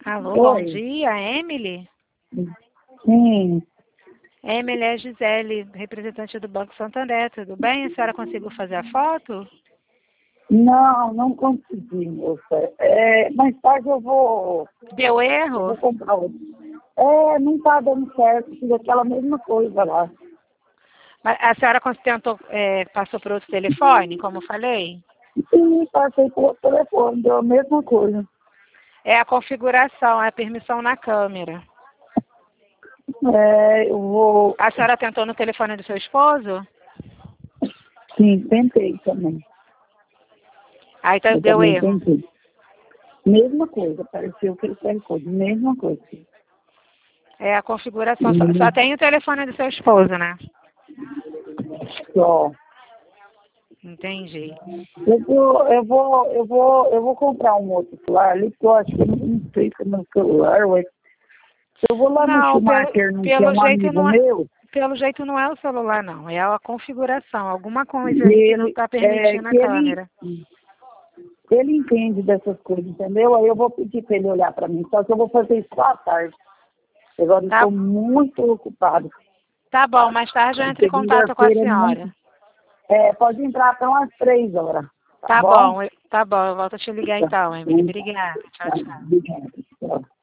Alô, bom Oi. dia, Emily? Sim. Emily é Gisele, representante do Banco Santander, tudo bem? A senhora conseguiu fazer a foto? Não consegui, moça. Mais tarde Deu eu vou erro? comprar outro. Não tá dando certo, fiz aquela mesma coisa lá. Mas a senhora tentou, passou por outro telefone, como eu falei? Sim, passei pelo telefone, deu a mesma coisa. É a configuração, é a permissão na câmera. Eu vou. A senhora tentou no telefone do seu esposo? Sim, tentei também. Aí Eu deu também erro. tentei. Mesma coisa, pareceu que ele tentou, mesma coisa. É a configuração. Só tem o telefone do seu esposo, né? Só. Entendi. Eu vou comprar um outro celular ali, porque eu acho que eu não sei se é meu celular, ué. Eu vou lá no Não, Schumacher, não tem pelo um jeito amigo não é, meu, pelo jeito não é o celular, não. É a configuração. Alguma coisa e aí que não está permitindo a que câmera. ele entende dessas coisas, entendeu? Aí eu vou pedir para ele olhar para mim, só que eu vou fazer isso à tarde. Agora eu Tá, estou muito ocupado. tá bom, mais tarde eu entro em contato com a Segunda-feira é muito. senhora. Pode entrar até umas 3 horas, tá Tá bom? bom, tá bom. Eu volto a te ligar Tá. então, Emily. Obrigada. Tchau, Tá. tchau. Obrigada. Tchau.